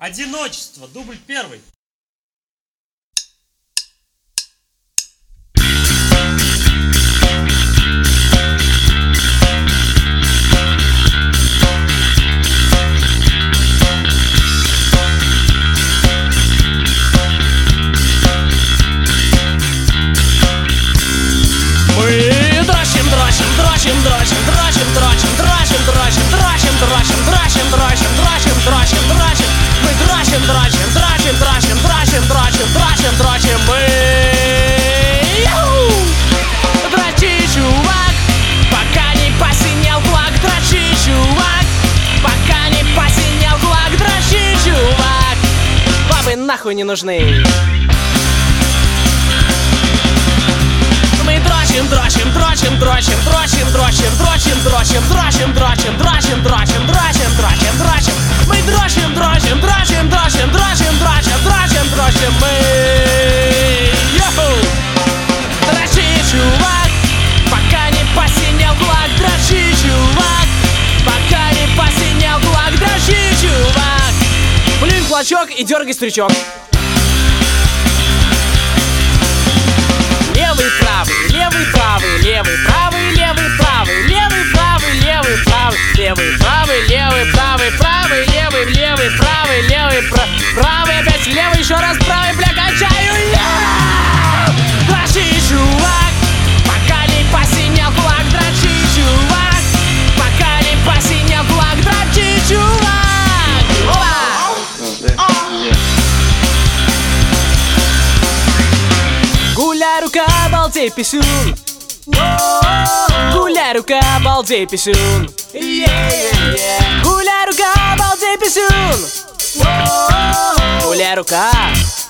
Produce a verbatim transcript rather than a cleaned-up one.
Одиночество, дубль первый. Мы дрочим, дрочим, дрочим, дрочим, дрочим, дрочим, дрочим, дрочим, дрочим, дрочим, дрочим, дрочим, дрочим, дрочим, дрочим. Мы дрочим, дрочим, дрочим, дрочим, дрочим, дрочим, дрочим, дрочим. Мы дрочи, чувак, пока не посинел флаг. Дрочи, чувак, пока не посинел флаг. Дрочи, чувак, бабы нахуй не нужны. Дрочим, дрочим, дрочим, дрочим, дрочим, дрочим, дрочим, дрочим, дрочим, дрочим, дрочим, дрочим, дрочим, дрочим, дрочим. Мы дрочим, дрочим, дрочим, дрочим, дрочим, дрочим, дрочим, дрочим. Мы йоу! Дрочи, чувак, пока не посинел флаг. Дрочи, чувак, пока не посинел флаг. Дрочи, чувак. Блин, клочок и дергай стрючок. Левый, правый, левый, правый, левый, правый, левый, правый, левый, правый, левый, правый, левый, правый, левый, правый, правый, левый, левый, правый, левый, правый, опять левый, еще раз правый, бля, качаю. Дрочи, чувак, пока не посинел флаг. Дрочи, чувак, пока не посинел флаг. Дрочи, чувак. Гуляй, рука, балдей, писюн. Гуляй, рука, балдей, писюн. Гуляй, рука, балдей, писюн. Гуляй, рука.